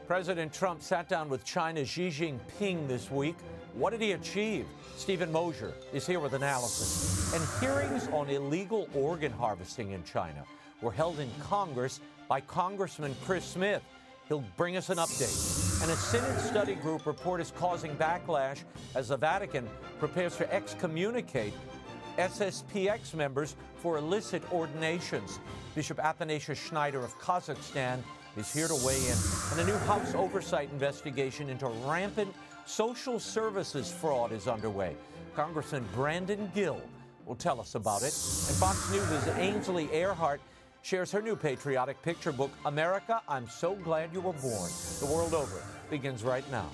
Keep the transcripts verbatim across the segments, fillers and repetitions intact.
President Trump sat down with China's Xi Jinping this week. What did he achieve? Stephen Mosier is here with analysis. And hearings on illegal organ harvesting in China were held in Congress by Congressman Chris Smith. He'll bring us an update. And a Synod study group report is causing backlash as the Vatican prepares to excommunicate S S P X members for illicit ordinations. Bishop Athanasius Schneider of Kazakhstan is here to weigh in. And a new House oversight investigation into rampant social services fraud is underway. Congressman Brandon Gill will tell us about it. And Fox News' Ainsley Earhart shares her new patriotic picture book, America, I'm So Glad You Were Born. The World Over begins right now.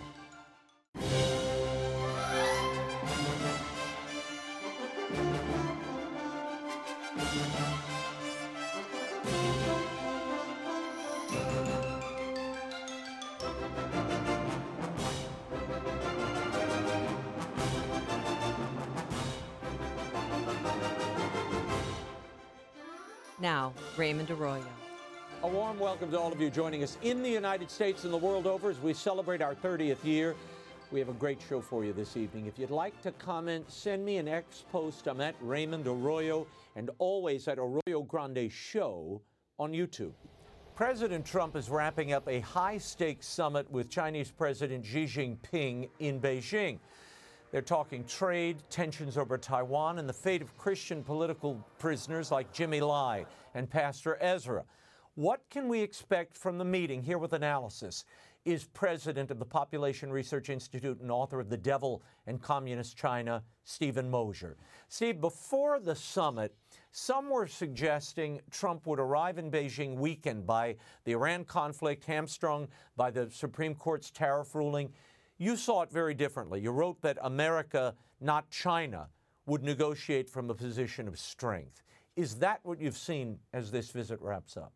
Now, Raymond Arroyo. A warm welcome to all of you joining us in the United States and the world over as we celebrate our thirtieth year. We have a great show for you this evening. If you'd like to comment, send me an X post. I'm at Raymond Arroyo and always at Arroyo Grande Show on YouTube. President Trump is wrapping up a high-stakes summit with Chinese President Xi Jinping in Beijing. They're talking trade, tensions over Taiwan, and the fate of Christian political prisoners like Jimmy Lai and Pastor Ezra. What can we expect from the meeting? Here with analysis is president of the Population Research Institute and author of The Devil and Communist China, Stephen Mosier. Steve, before the summit, some were suggesting Trump would arrive in Beijing weakened by the Iran conflict, hamstrung by the Supreme Court's tariff ruling. You saw it very differently. You wrote that America, not China, would negotiate from a position of strength. Is that what you've seen as this visit wraps up?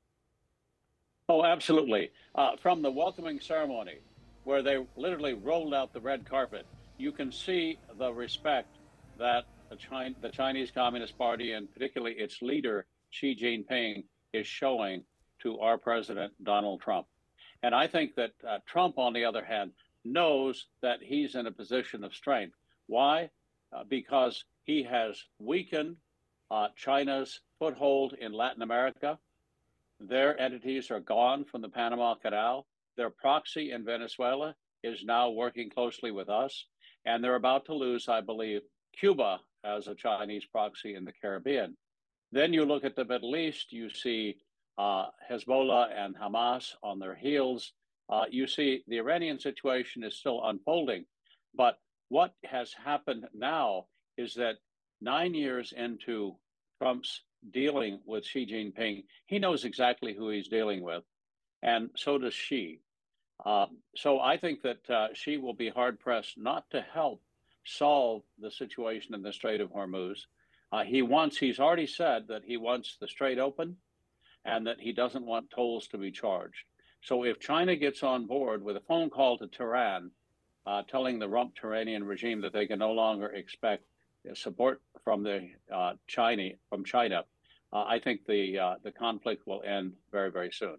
Oh, absolutely. Uh, from the welcoming ceremony, where they literally rolled out the red carpet, you can see the respect that the, China, the Chinese Communist Party, and particularly its leader, Xi Jinping, is showing to our president, Donald Trump. And I think that uh, Trump, on the other hand, knows that he's in a position of strength. Why? Uh, because he has weakened uh, China's foothold in Latin America. Their entities are gone from the Panama Canal. Their proxy in Venezuela is now working closely with us. And they're about to lose, I believe, Cuba as a Chinese proxy in the Caribbean. Then you look at the Middle East, you see uh, Hezbollah and Hamas on their heels. Uh, you see, the Iranian situation is still unfolding. But what has happened now is that nine years into Trump's dealing with Xi Jinping, he knows exactly who he's dealing with. And so does Xi. Uh, so I think that uh, Xi will be hard-pressed not to help solve the situation in the Strait of Hormuz. Uh, he wants, he's already said that he wants the Strait open and that he doesn't want tolls to be charged. So if China gets on board with a phone call to Tehran, uh, telling the rump Iranian regime that they can no longer expect support from the uh, China, from China, uh, I think the uh, the conflict will end very, very soon.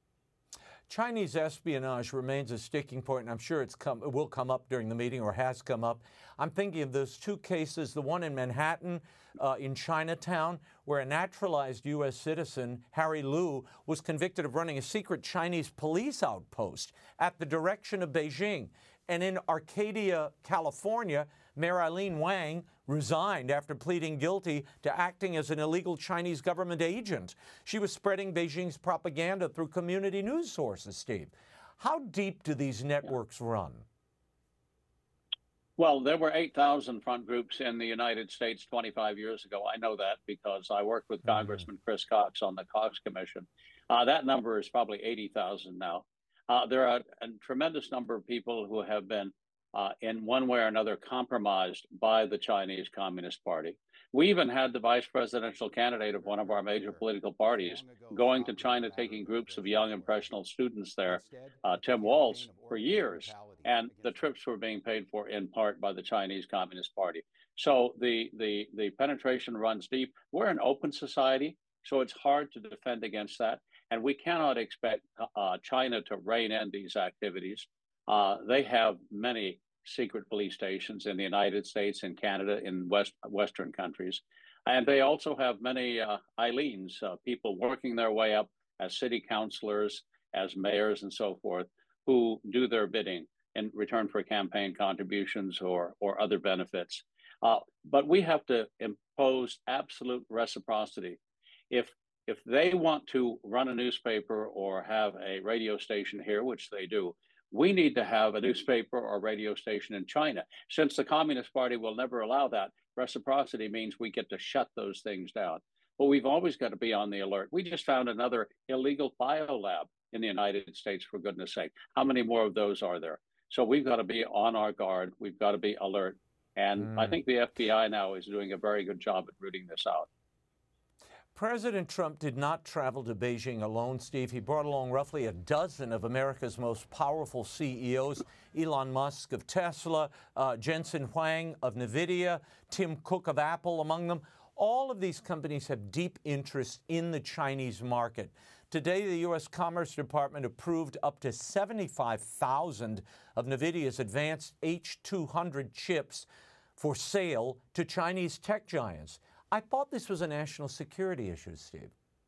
Chinese espionage remains a sticking point, and I'm sure it's come, it will come up during the meeting or has come up. I'm thinking of those two cases, the one in Manhattan, uh, in Chinatown, where a naturalized U S citizen, Harry Liu, was convicted of running a secret Chinese police outpost at the direction of Beijing. And in Arcadia, California, Mayor Eileen Wang resigned after pleading guilty to acting as an illegal Chinese government agent. She was spreading Beijing's propaganda through community news sources, Steve. How deep do these networks run? Well, there were eight thousand front groups in the United States twenty-five years ago. I know that because I worked with mm-hmm. Congressman Chris Cox on the Cox Commission. Uh, that number is probably eighty thousand now. Uh, there are a tremendous number of people who have been Uh, in one way or another compromised by the Chinese Communist Party. We even had the vice presidential candidate of one of our major political parties going to China, taking groups of young impressionable students there, uh, Tim Walz, for years. And the trips were being paid for in part by the Chinese Communist Party. So the, the, the penetration runs deep. We're an open society, so it's hard to defend against that. And we cannot expect uh, China to rein in these activities. Uh, they have many secret police stations in the United States, in Canada, in West, Western countries. And they also have many uh, Eileens, uh, people working their way up as city councilors, as mayors, and so forth, who do their bidding in return for campaign contributions or, or other benefits. Uh, but we have to impose absolute reciprocity. If if they want to run a newspaper or have a radio station here, which they do, we need to have a newspaper or radio station in China. Since the Communist Party will never allow that, reciprocity means we get to shut those things down. But we've always got to be on the alert. We just found another illegal biolab in the United States, for goodness sake. How many more of those are there? So we've got to be on our guard. We've got to be alert. And mm. I think the F B I now is doing a very good job at rooting this out. President Trump did not travel to Beijing alone, Steve. He brought along roughly a dozen of America's most powerful C E Os, Elon Musk of Tesla, uh, Jensen Huang of NVIDIA, Tim Cook of Apple among them. All of these companies have deep interest in the Chinese market. Today, the U S Commerce Department approved up to seventy-five thousand of NVIDIA's advanced H two hundred chips for sale to Chinese tech giants. I thought this was a national security issue, Steve.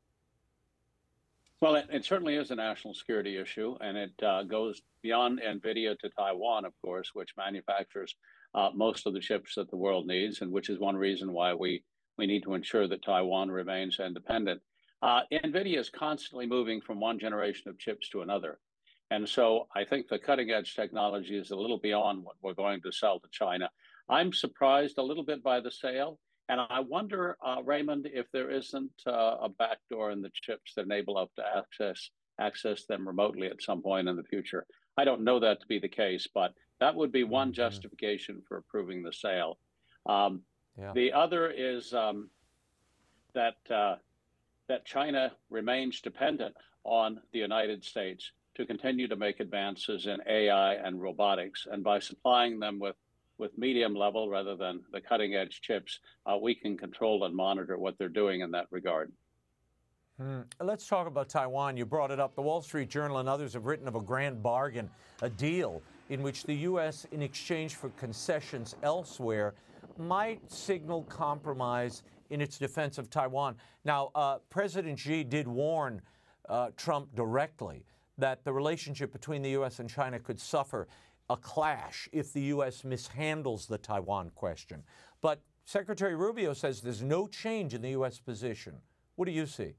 Well, it, it certainly is a national security issue, and it uh, goes beyond NVIDIA to Taiwan, of course, which manufactures uh, most of the chips that the world needs, and which is one reason why we, we need to ensure that Taiwan remains independent. Uh, NVIDIA is constantly moving from one generation of chips to another. And so I think the cutting edge technology is a little beyond what we're going to sell to China. I'm surprised a little bit by the sale. And I wonder, uh, Raymond, if there isn't uh, a backdoor in the chips that enable us to access access them remotely at some point in the future. I don't know that to be the case, but that would be one mm-hmm. justification for approving the sale. Um, yeah. The other is um, that uh, that China remains dependent on the United States to continue to make advances in A I and robotics, and by supplying them with with medium level rather than the cutting edge chips, uh, we can control and monitor what they're doing in that regard. Hmm. Let's talk about Taiwan. You brought it up. The Wall Street Journal and others have written of a grand bargain, a deal in which the U S, in exchange for concessions elsewhere, might signal compromise in its defense of Taiwan. Now, uh, President Xi did warn uh, Trump directly that the relationship between the U S and China could suffer a clash if the U S mishandles the Taiwan question. But Secretary Rubio says there's no change in the U S position. What do you see?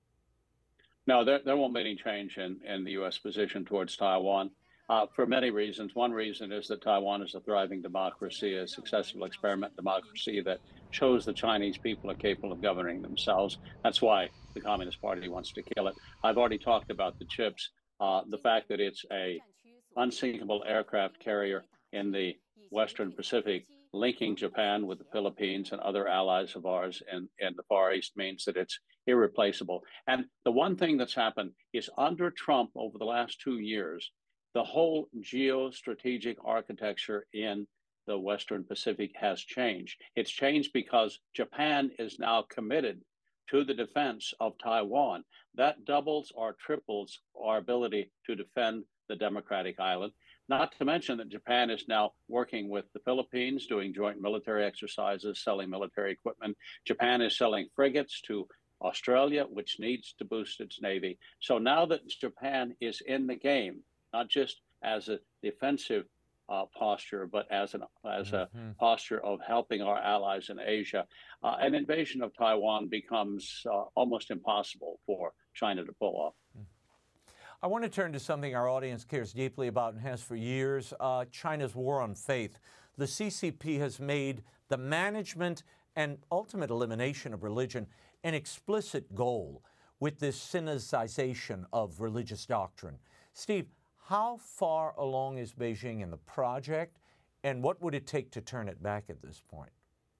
No, there, there won't be any change in, in the U S position towards Taiwan uh, for many reasons. One reason is that Taiwan is a thriving democracy, a successful experiment democracy that shows the Chinese people are capable of governing themselves. That's why the Communist Party wants to kill it. I've already talked about the chips, uh, the fact that it's a unsinkable aircraft carrier in the Western Pacific, linking Japan with the Philippines and other allies of ours in, in the Far East means that it's irreplaceable. And the one thing that's happened is under Trump over the last two years, the whole geostrategic architecture in the Western Pacific has changed. It's changed because Japan is now committed to the defense of Taiwan. That doubles or triples our ability to defend the democratic island, not to mention that Japan is now working with the Philippines, doing joint military exercises, selling military equipment. Japan is selling frigates to Australia, which needs to boost its navy. So now that Japan is in the game, not just as a defensive uh, posture, but as, an, as mm-hmm. a posture of helping our allies in Asia, uh, an invasion of Taiwan becomes uh, almost impossible for China to pull off. Mm-hmm. I want to turn to something our audience cares deeply about and has for years, uh, China's war on faith. The C C P has made the management and ultimate elimination of religion an explicit goal with this Sinicization of religious doctrine. Steve, how far along is Beijing in the project, and what would it take to turn it back at this point?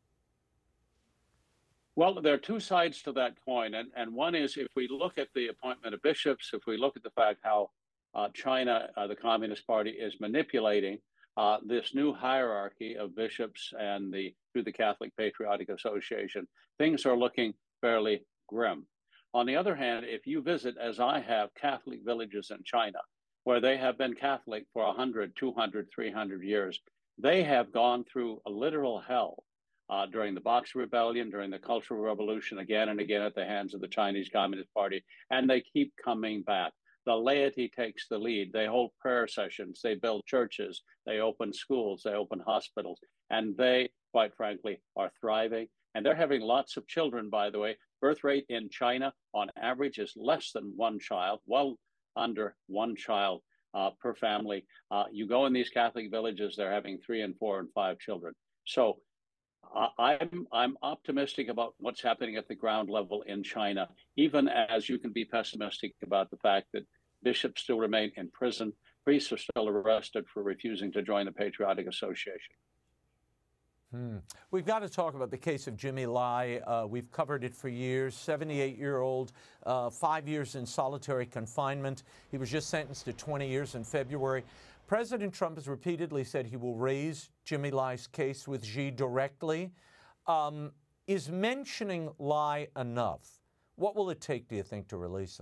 Well, there are two sides to that coin. And, and one is if we look at the appointment of bishops, if we look at the fact how uh, China, uh, the Communist Party, is manipulating uh, this new hierarchy of bishops and the through the Catholic Patriotic Association, things are looking fairly grim. On the other hand, if you visit, as I have, Catholic villages in China, where they have been Catholic for one hundred, two hundred, three hundred years, they have gone through a literal hell uh, during the Boxer Rebellion, during the Cultural Revolution, again and again at the hands of the Chinese Communist Party, and they keep coming back. The laity takes the lead. They hold prayer sessions, they build churches, they open schools, they open hospitals, and they, quite frankly, are thriving. And they're having lots of children, by the way. Birth rate in China, on average, is less than one child, well under one child uh, per family. Uh, you go in these Catholic villages, they're having three and four and five children. So uh, I'm, I'm optimistic about what's happening at the ground level in China, even as you can be pessimistic about the fact that bishops still remain in prison, priests are still arrested for refusing to join the Patriotic Association. Hmm. We've got to talk about the case of Jimmy Lai. Uh, we've covered it for years. seventy-eight-year-old, uh, five years in solitary confinement. He was just sentenced to twenty years in February. President Trump has repeatedly said he will raise Jimmy Lai's case with Xi directly. Um, is mentioning Lai enough? What will it take, do you think, to release him?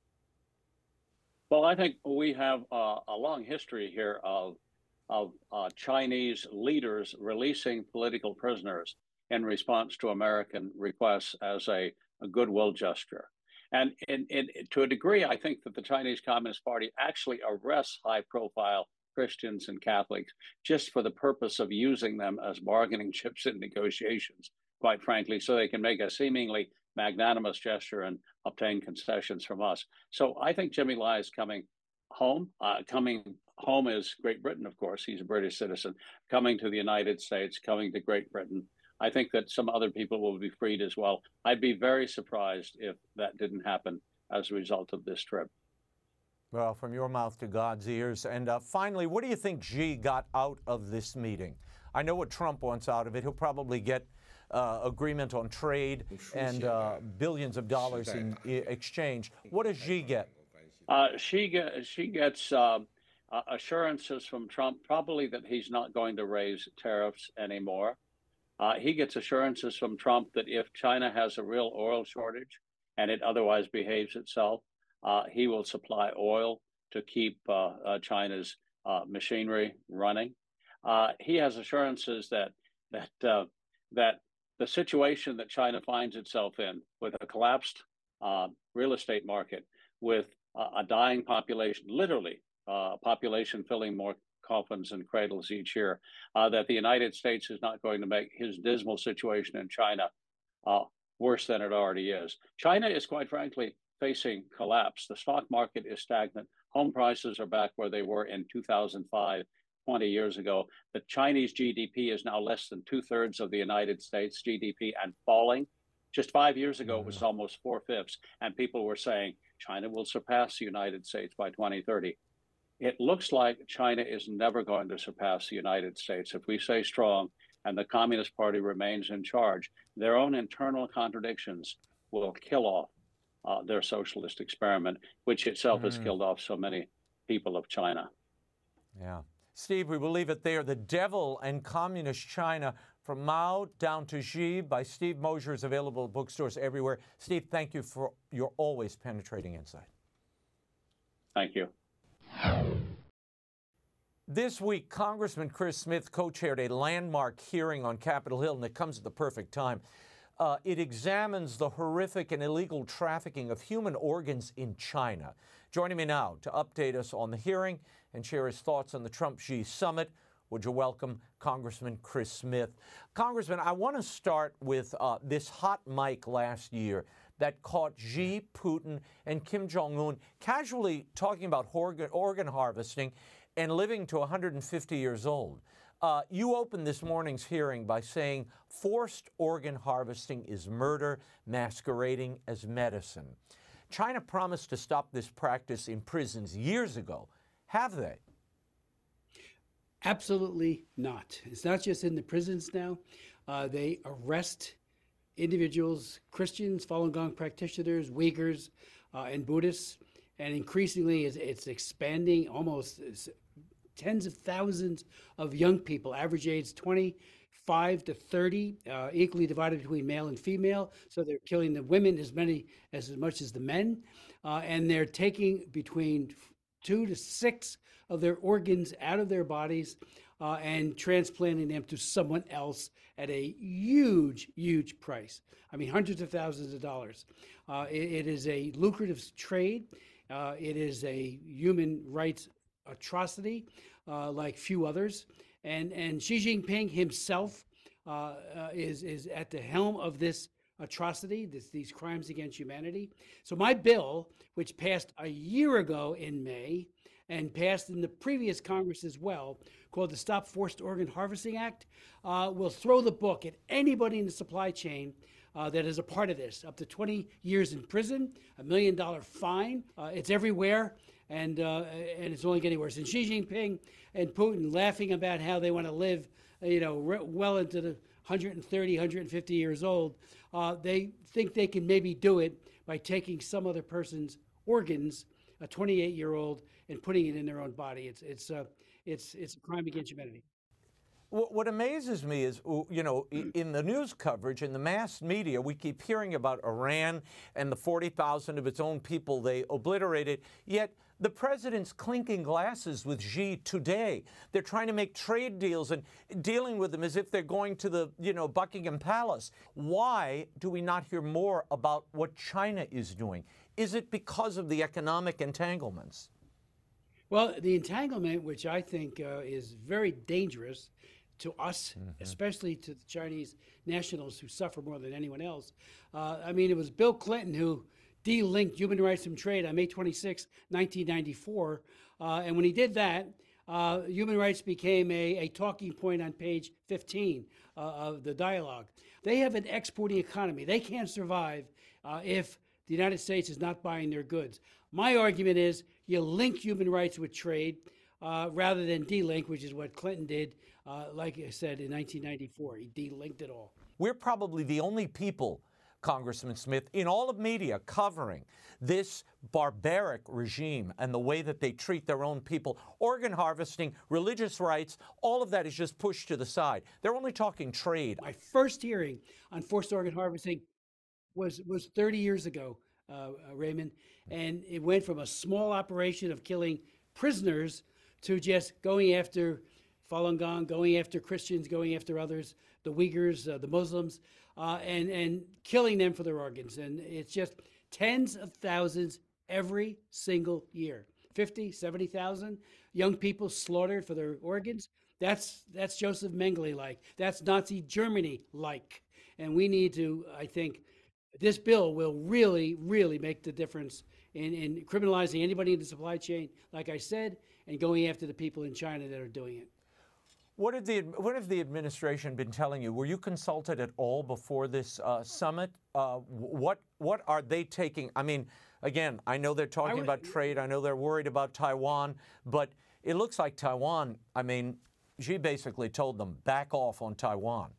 Well, I think we have uh, a long history here of of uh, Chinese leaders releasing political prisoners in response to American requests as a, a goodwill gesture. And in, in, to a degree, I think that the Chinese Communist Party actually arrests high-profile Christians and Catholics just for the purpose of using them as bargaining chips in negotiations, quite frankly, so they can make a seemingly magnanimous gesture and obtain concessions from us. So I think Jimmy Lai is coming home. Uh, coming home is Great Britain, of course. He's a British citizen. Coming to the United States, coming to Great Britain. I think that some other people will be freed as well. I'd be very surprised if that didn't happen as a result of this trip. Well, from your mouth to God's ears. And uh, finally, what do you think Xi got out of this meeting? I know what Trump wants out of it. He'll probably get uh, agreement on trade and uh, billions of dollars in exchange. What does Xi get? Uh, she, get, she gets uh, uh, assurances from Trump, probably that he's not going to raise tariffs anymore. Uh, he gets assurances from Trump that if China has a real oil shortage and it otherwise behaves itself, uh, he will supply oil to keep uh, uh, China's uh, machinery running. Uh, he has assurances that that uh, that the situation that China finds itself in, with a collapsed uh, real estate market, with uh, a dying population, literally uh, a population filling more coffins and cradles each year, uh, that the United States is not going to make his dismal situation in China uh, worse than it already is. China is, quite frankly, facing collapse. The stock market is stagnant. Home prices are back where they were in two thousand five, twenty years ago. The Chinese G D P is now less than two-thirds of the United States G D P and falling. Just five years ago, it was almost four-fifths, and people were saying China will surpass the United States by twenty thirty. It looks like China is never going to surpass the United States. If we stay strong and the Communist Party remains in charge, their own internal contradictions will kill off uh, their socialist experiment, which itself mm. has killed off so many people of China. Yeah. Steve, we will leave it there. The Devil and Communist China, from Mao down to Xi, by Steve Mosher, is available at bookstores everywhere. Steve, thank you for your always penetrating insight. Thank you. This week, Congressman Chris Smith co-chaired a landmark hearing on Capitol Hill, and it comes at the perfect time. Uh, it examines the horrific and illegal trafficking of human organs in China. Joining me now to update us on the hearing and share his thoughts on the Trump-Xi summit, would you welcome Congressman Chris Smith? Congressman, I want to start with uh, this hot mic last year that caught Xi, Putin, and Kim Jong-un casually talking about organ, organ harvesting and living to one hundred fifty years old. Uh, you opened this morning's hearing by saying forced organ harvesting is murder masquerading as medicine. China promised to stop this practice in prisons years ago. Have they? Absolutely not. It's not just in the prisons now. Uh, they arrest individuals, Christians, Falun Gong practitioners, Uyghurs, uh, and Buddhists, and increasingly it's, it's expanding. Almost tens of thousands of young people, average age twenty, five to thirty, uh, equally divided between male and female. So they're killing the women as many as, as much as the men. Uh, and they're taking between two to six of their organs out of their bodies uh, and transplanting them to someone else at a huge, huge price. I mean, hundreds of thousands of dollars. Uh, it, it is a lucrative trade. Uh, it is a human rights atrocity uh, like few others. And, and Xi Jinping himself uh, uh, is, is at the helm of this atrocity, this, these crimes against humanity. So my bill, which passed a year ago in May and passed in the previous Congress as well, called the Stop Forced Organ Harvesting Act, uh, will throw the book at anybody in the supply chain uh, that is a part of this, up to twenty years in prison, a million dollar fine. Uh, it's everywhere, and uh, and it's only getting worse. And Xi Jinping and Putin laughing about how they want to live, you know, re- well into the one hundred thirty, one hundred fifty years old. Uh, they think they can maybe do it by taking some other person's organs, a twenty-eight-year-old, and putting it in their own body. It's it's uh, it's it's a crime against humanity. What amazes me is, you know, in the news coverage, in the mass media, we keep hearing about Iran and the forty thousand of its own people they obliterated, yet the president's clinking glasses with Xi today. They're trying to make trade deals and dealing with them as if they're going to the, you know, Buckingham Palace. Why do we not hear more about what China is doing? Is it because of the economic entanglements? Well, the entanglement, which I think uh, is very dangerous to us, mm-hmm. especially to the Chinese nationals who suffer more than anyone else. Uh, I mean, it was Bill Clinton who de-linked human rights from trade on May twenty-sixth, nineteen ninety-four. Uh, and when he did that, uh, human rights became a, a talking point on page fifteen uh, of the dialogue. They have an exporting economy. They can't survive uh, if the United States is not buying their goods. My argument is you link human rights with trade uh, rather than de-link, which is what Clinton did, uh, like I said, in nineteen ninety-four. He de-linked it all. We're probably the only people, Congressman Smith, in all of media covering this barbaric regime and the way that they treat their own people. Organ harvesting, religious rights, all of that is just pushed to the side. They're only talking trade. My first hearing on forced organ harvesting was, was thirty years ago, uh, uh, Raymond, and it went from a small operation of killing prisoners to just going after Falun Gong, going after Christians, going after others, the Uyghurs, uh, the Muslims, uh, and, and killing them for their organs. And it's just tens of thousands every single year. fifty, seventy thousand young people slaughtered for their organs. That's, that's Joseph Mengele-like. That's Nazi Germany-like. And we need to, I think, this bill will really, really make the difference in, in criminalizing anybody in the supply chain, like I said, and going after the people in China that are doing it. What did the what have the administration been telling you? Were you consulted at all before this uh, summit? Uh, what what are they taking? I mean, again, I know they're talking would, about trade. I know they're worried about Taiwan, but it looks like Taiwan. I mean, Xi basically told them back off on Taiwan.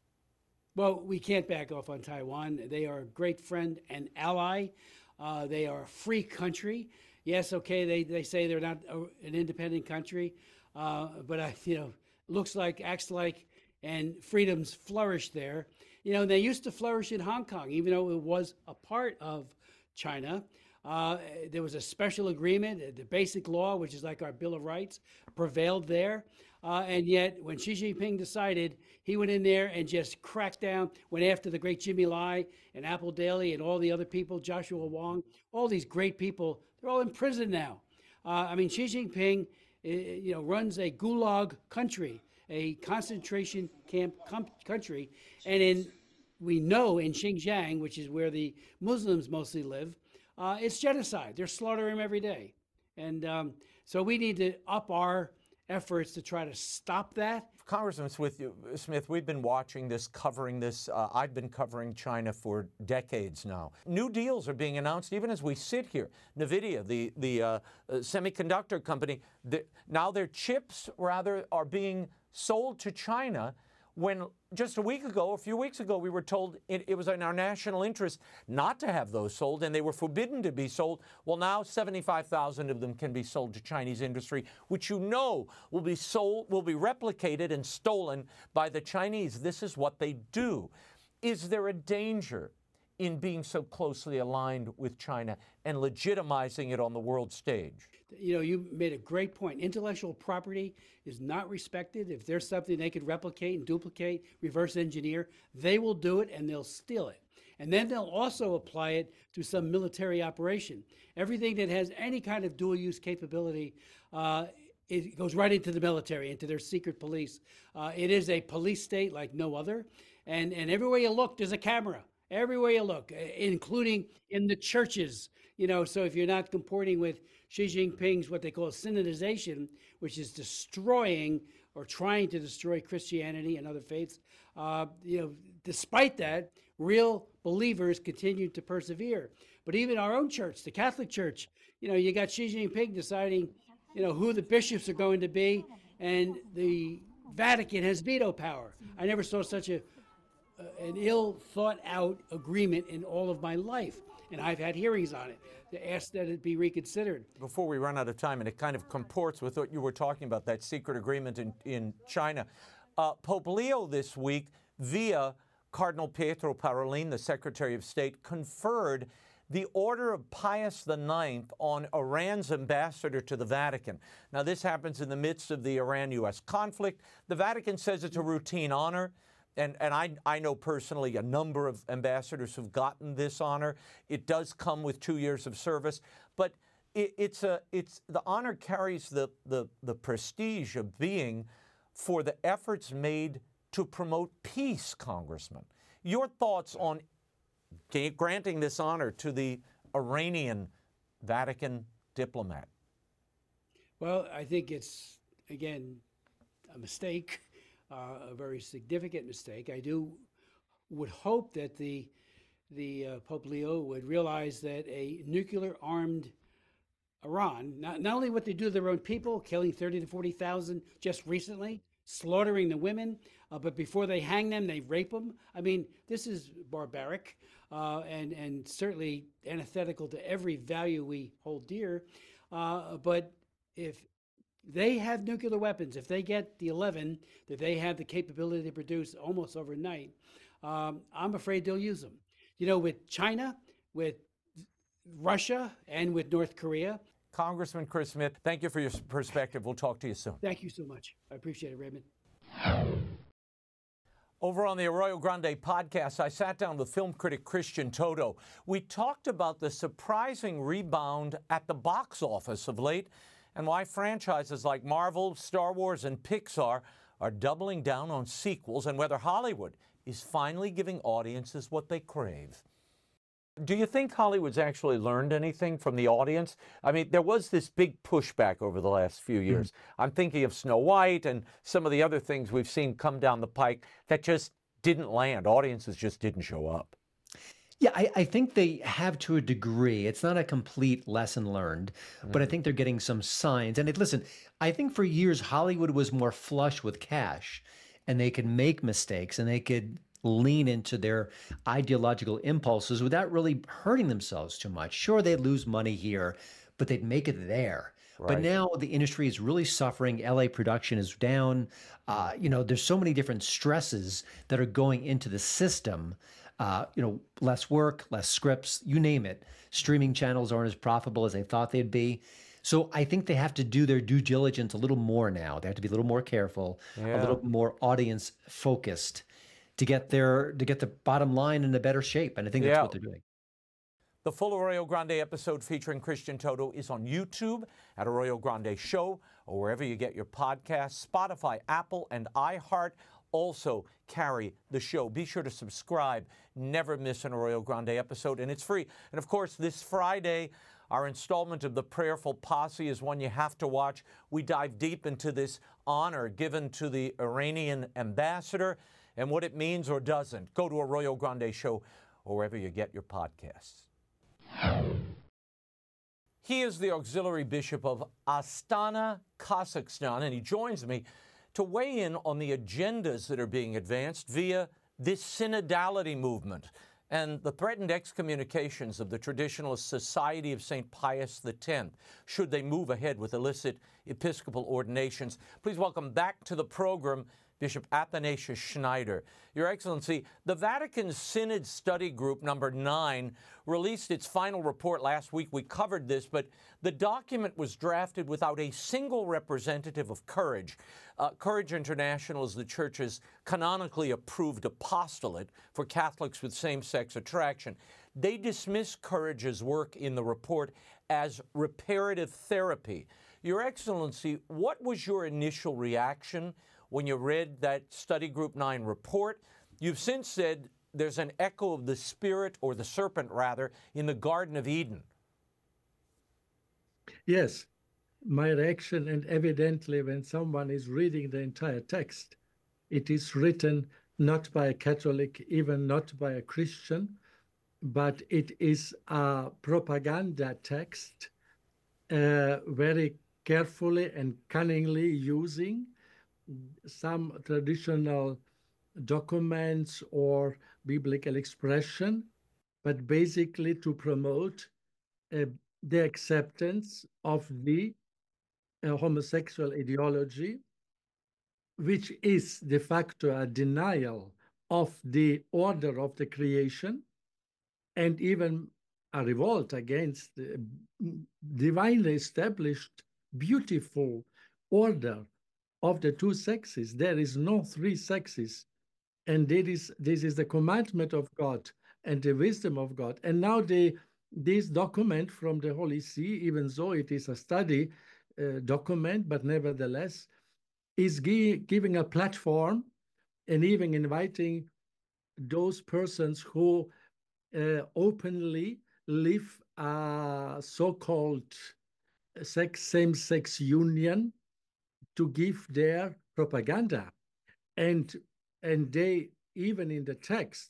Well, we can't back off on Taiwan. They are a great friend and ally. Uh, they are a free country. Yes, okay, they, they say they're not a, an independent country, uh, but I, you know, looks like, acts like, and freedoms flourish there. You know, they used to flourish in Hong Kong, even though it was a part of China. Uh, there was a special agreement, the Basic Law, which is like our Bill of Rights, prevailed there. Uh, and yet, when Xi Jinping decided, he went in there and just cracked down, went after the great Jimmy Lai and Apple Daly and all the other people, Joshua Wong, all these great people. They're all in prison now. Uh, I mean, Xi Jinping, you know, runs a gulag country, a concentration camp com- country, and in we know in Xinjiang, which is where the Muslims mostly live, uh, it's genocide. They're slaughtering them every day, and um, so we need to up our efforts to try to stop that. Congressman Smith, we've been watching this, covering this. Uh, I've been covering China for decades now. New deals are being announced even as we sit here. NVIDIA, the, the uh, uh, semiconductor company, the, now their chips, rather, are being sold to China when just a week ago, a few weeks ago, we were told it, it was in our national interest not to have those sold, and they were forbidden to be sold. Well, now seventy-five thousand of them can be sold to Chinese industry, which you know will be sold, will be replicated and stolen by the Chinese. This is what they do. Is there a danger in being so closely aligned with China and legitimizing it on the world stage? You know, you made a great point. Intellectual property is not respected. If there's something they could replicate and duplicate, reverse engineer, they will do it and they'll steal it. And then they'll also apply it to some military operation. Everything that has any kind of dual use capability, uh, it goes right into the military, into their secret police. Uh, it is a police state like no other. And, and everywhere you look, there's a camera. Everywhere you look, including in the churches. You know, so if you're not comporting with Xi Jinping's what they call Sinitization, which is destroying or trying to destroy Christianity and other faiths, uh, you know, despite that, real believers continue to persevere. But even our own church, the Catholic Church, you know, you got Xi Jinping deciding, you know, who the bishops are going to be, and the Vatican has veto power. I never saw such a uh, an ill thought out agreement in all of my life. And I've had hearings on it to ask that it be reconsidered. Before we run out of time, and it kind of comports with what you were talking about, that secret agreement in, in China. Uh, Pope Leo this week, via Cardinal Pietro Parolin, the Secretary of State, conferred the Order of Pius the Ninth on Iran's ambassador to the Vatican. Now, this happens in the midst of the Iran-U S conflict. The Vatican says it's a routine honor. And, and I, I know personally a number of ambassadors who've gotten this honor. It does come with two years of service, but it, it's a, it's, the honor carries the, the, the prestige of being for the efforts made to promote peace, Congressman. Your thoughts on granting this honor to the Iranian Vatican diplomat? Well, I think it's, again, a mistake. Uh, a very significant mistake. I do would hope that the the uh, Pope Leo would realize that a nuclear-armed Iran, not, not only what they do to their own people, killing thirty to forty thousand just recently, slaughtering the women, uh, but before they hang them, they rape them. I mean, this is barbaric uh, and, and certainly antithetical to every value we hold dear. Uh, but if they have nuclear weapons, if they get the eleven that they have the capability to produce almost overnight, um, I'm afraid they'll use them. You know, with China, with Russia, and with North Korea. Congressman Chris Smith, thank you for your perspective. We'll talk to you soon. Thank you so much. I appreciate it, Raymond. Over on the Arroyo Grande podcast, I sat down with film critic Christian Toto. We talked about the surprising rebound at the box office of late, and why franchises like Marvel, Star Wars, and Pixar are doubling down on sequels, and whether Hollywood is finally giving audiences what they crave. Do you think Hollywood's actually learned anything from the audience? I mean, there was this big pushback over the last few years. Mm-hmm. I'm thinking of Snow White and some of the other things we've seen come down the pike that just didn't land. Audiences just didn't show up. Yeah, I, I think they have to a degree. It's not a complete lesson learned, mm-hmm. but I think they're getting some signs. And it, listen, I think for years Hollywood was more flush with cash, and they could make mistakes, and they could lean into their ideological impulses without really hurting themselves too much. Sure, they'd lose money here, but they'd make it there. Right. But now the industry is really suffering. L A production is down. Uh, you know, there's so many different stresses that are going into the system. Uh, you know, less work, less scripts, you name it. Streaming channels aren't as profitable as they thought they'd be. So I think they have to do their due diligence a little more now. They have to be a little more careful, yeah. a little more audience focused to get their to get the bottom line in a better shape. And I think that's yeah. what they're doing. The full Arroyo Grande episode featuring Christian Toto is on YouTube at Arroyo Grande Show or wherever you get your podcasts. Spotify, Apple, and iHeart also carry the show. Be sure to subscribe. Never miss an Arroyo Grande episode, and it's free. And of course, this Friday, our installment of The Prayerful Posse is one you have to watch. We dive deep into this honor given to the Iranian ambassador and what it means or doesn't. Go to Arroyo Grande Show or wherever you get your podcasts. He is the auxiliary bishop of Astana, Kazakhstan, and he joins me to weigh in on the agendas that are being advanced via this synodality movement and the threatened excommunications of the Traditionalist Society of Saint Pius X, should they move ahead with illicit episcopal ordinations. Please welcome back to the program Bishop Athanasius Schneider. Your Excellency, the Vatican Synod Study Group number nine released its final report last week. We covered this, but the document was drafted without a single representative of Courage. Uh, Courage International is the Church's canonically approved apostolate for Catholics with same-sex attraction. They dismiss Courage's work in the report as reparative therapy. Your Excellency, what was your initial reaction when you read that Study Group nine report? You've since said there's an echo of the spirit, or the serpent rather, in the Garden of Eden. Yes, my reaction, and evidently when someone is reading the entire text, it is written not by a Catholic, even not by a Christian, but it is a propaganda text, uh, very carefully and cunningly using some traditional documents or biblical expression, but basically to promote uh, the acceptance of the uh, homosexual ideology, which is de facto a denial of the order of the creation, and even a revolt against the divinely established, beautiful order of the two sexes. There is no three sexes. And it is, this is the commandment of God and the wisdom of God. And now the, this document from the Holy See, even though it is a study uh, document, but nevertheless, is gi giving a platform and even inviting those persons who uh, openly live a so-called sex, same-sex union to give their propaganda. And, and they, even in the text,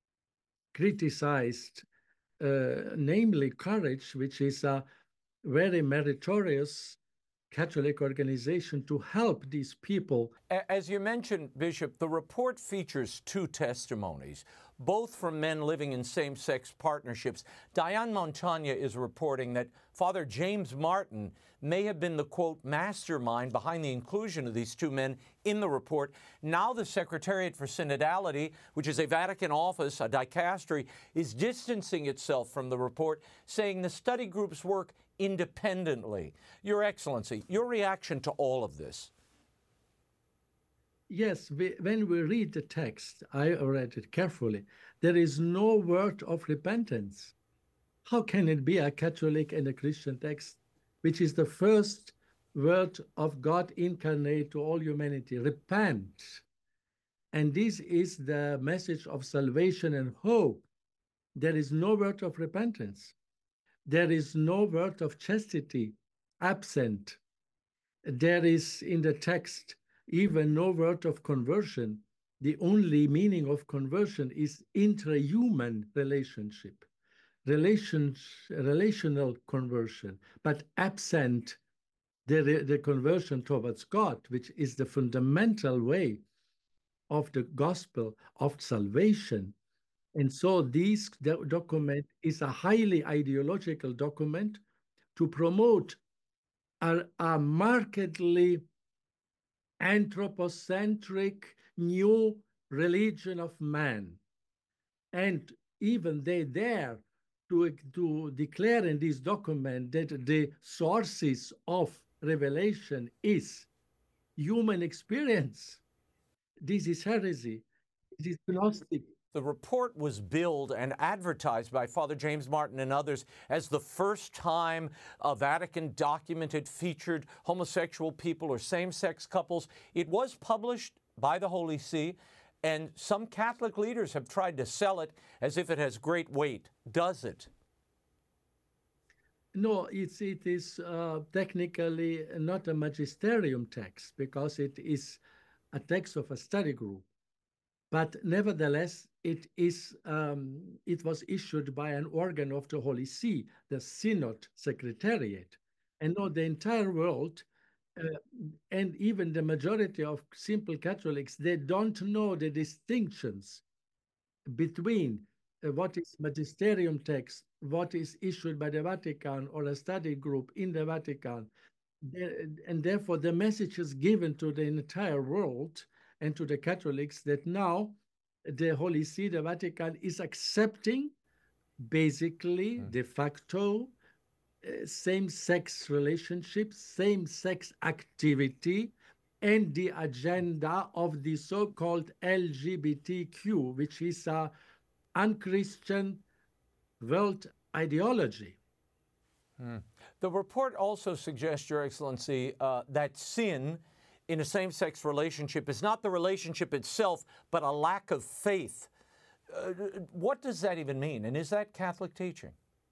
criticized, uh, namely Courage, which is a very meritorious Catholic organization to help these people. As you mentioned, Bishop, the report features two testimonies, both from men living in same-sex partnerships. Diane Montagna is reporting that Father James Martin may have been the, quote, mastermind behind the inclusion of these two men in the report. Now the Secretariat for Synodality, which is a Vatican office, a dicastery, is distancing itself from the report, saying the study group's work independently. Your Excellency, your reaction to all of this? Yes, we, when we read the text, I read it carefully, there is no word of repentance. How can it be a Catholic and a Christian text, which is the first word of God incarnate to all humanity? Repent. And this is the message of salvation and hope. There is no word of repentance. There is no word of chastity absent. There is in the text even no word of conversion. The only meaning of conversion is intra-human relationship, relation, relational conversion, but absent the, the conversion towards God, which is the fundamental way of the gospel of salvation. And so this document is a highly ideological document to promote a, a markedly anthropocentric new religion of man. And even they dare to, to declare in this document that the sources of revelation is human experience. This is heresy. This is Gnostic. The report was billed and advertised by Father James Martin and others as the first time a Vatican document had featured homosexual people or same-sex couples. It was published by the Holy See, and some Catholic leaders have tried to sell it as if it has great weight. Does it? No, it's, it is uh, technically not a magisterium text because it is a text of a study group. But nevertheless, it is um, it was issued by an organ of the Holy See, the Synod Secretariat. And no, the entire world uh, and even the majority of simple Catholics, they don't know the distinctions between uh, what is magisterium text, what is issued by the Vatican or a study group in the Vatican. And therefore, the message is given to the entire world and to the Catholics that now the Holy See, the Vatican, is accepting basically mm. de facto uh, same-sex relationships, same-sex activity, and the agenda of the so-called L G B T Q, which is a unchristian world ideology. Hmm. The report also suggests, Your Excellency, uh, that sin in a same-sex relationship is not the relationship itself, but a lack of faith. Uh, what does that even mean? And is that Catholic teaching?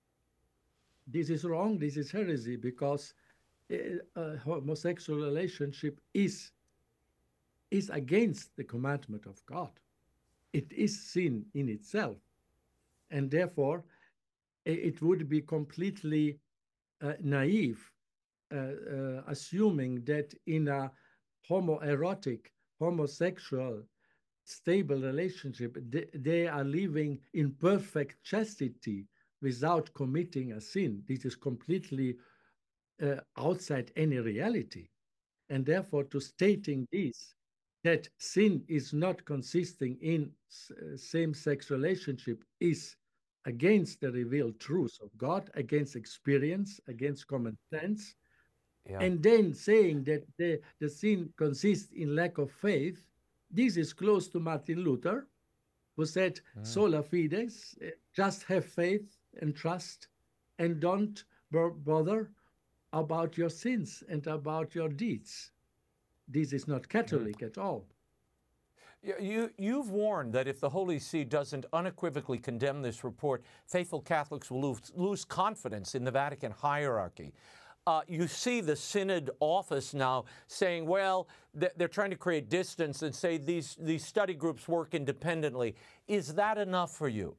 This is wrong. This is heresy, because a homosexual relationship is, is against the commandment of God. It is sin in itself. And therefore, it would be completely uh, naive uh, uh, assuming that in a homoerotic, homosexual, stable relationship, they, they are living in perfect chastity without committing a sin. This is completely uh, outside any reality. And therefore, to stating this, that sin is not consisting in same-sex relationship is against the revealed truth of God, against experience, against common sense. Yeah. And then saying that the, the sin consists in lack of faith, this is close to Martin Luther, who said, mm. sola fides, just have faith and trust, and don't bother about your sins and about your deeds. This is not Catholic mm. at all. You, you've warned that if the Holy See doesn't unequivocally condemn this report, faithful Catholics will lose, lose confidence in the Vatican hierarchy. Uh, you see the Synod office now saying, well, th- they're trying to create distance and say these, these study groups work independently. Is that enough for you?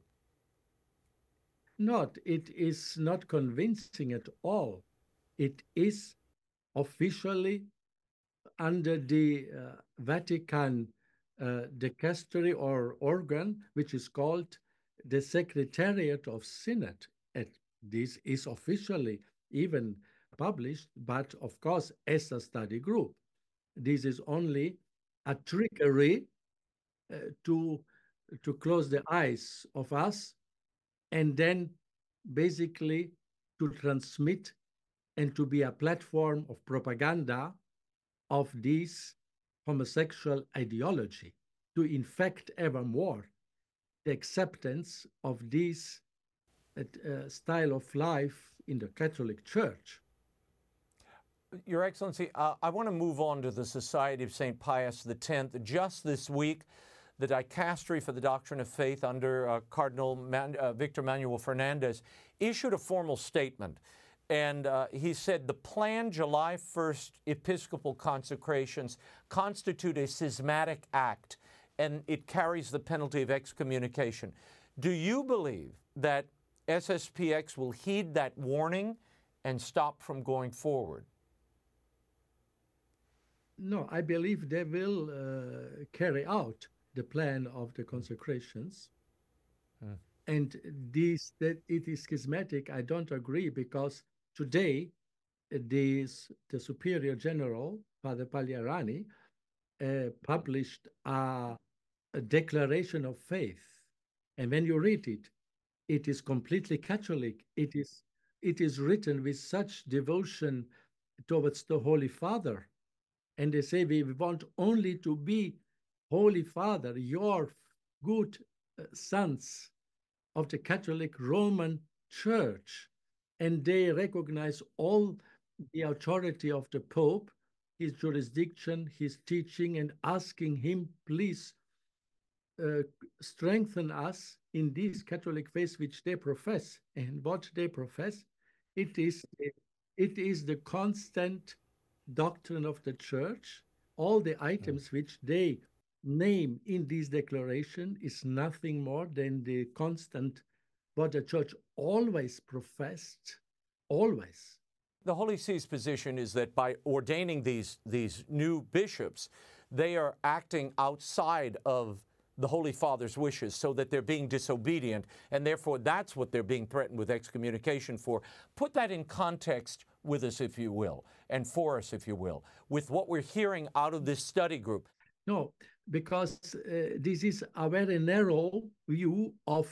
Not. It is not convincing at all. It is officially under the uh, Vatican uh, dicastery or organ, which is called the Secretariat of Synod. And this is officially even published, but of course, as a study group. This is only a trickery uh, to, to close the eyes of us and then basically to transmit and to be a platform of propaganda of this homosexual ideology, to infect ever more the acceptance of this uh, style of life in the Catholic Church. Your Excellency, uh, I want to move on to the Society of Saint Pius X. Just this week, the Dicastery for the Doctrine of Faith under uh, Cardinal Man- uh, Victor Manuel Fernandez issued a formal statement. And uh, he said the planned July first Episcopal consecrations constitute a schismatic act, and it carries the penalty of excommunication. Do you believe that S S P X will heed that warning and stop from going forward? No, I believe they will uh, carry out the plan of the consecrations. Hmm. And this, that it is schismatic, I don't agree, because today, this, the Superior General, Father Pagliarani, uh, published a, a declaration of faith. And when you read it, it is completely Catholic. It is, it is written with such devotion towards the Holy Father. And they say, we want only to be Holy Father, your good uh, sons of the Catholic Roman Church. And they recognize all the authority of the Pope, his jurisdiction, his teaching, and asking him, please uh, strengthen us in this Catholic faith which they profess. And what they profess, it is, it is the constant doctrine of the Church. All the items which they name in this declaration is nothing more than the constant what the Church always professed, always. the Holy See's position is that by ordaining these, these new bishops, they are acting outside of the Holy Father's wishes, so that they're being disobedient, and therefore that's what they're being threatened with excommunication for. Put that in context with us, if you will, and for us, if you will, with what we're hearing out of this study group. No, because uh, this is a very narrow view of